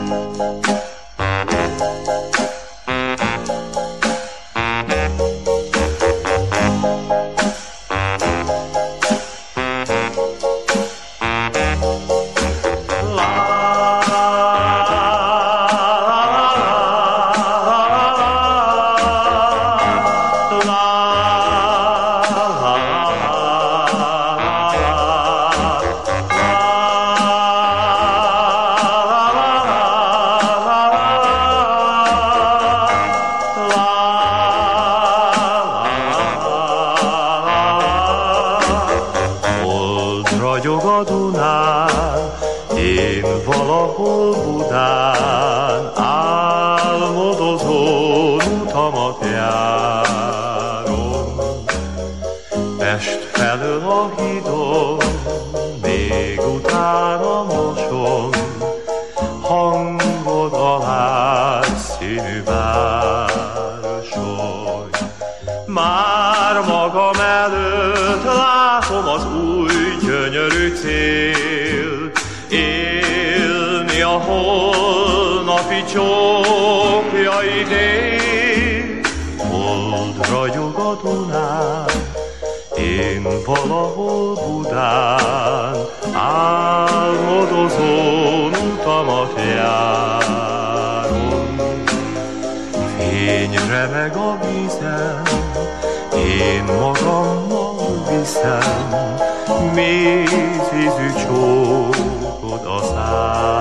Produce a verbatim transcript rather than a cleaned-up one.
Ragyog a Dunán, én valahol Budán, álmodozón utamat járom. Pest felől a hídon, még utána mosom, hangod alá színű városon. Már magam előtt látom az új gyönyörű cél, élni a holnapi csókjai dél. Hold ragyog a Dunán, én valahol Budán, álmodozón utamat járom. Fény remeg a vízen, én magammal viszem, mézízű csókod a szám.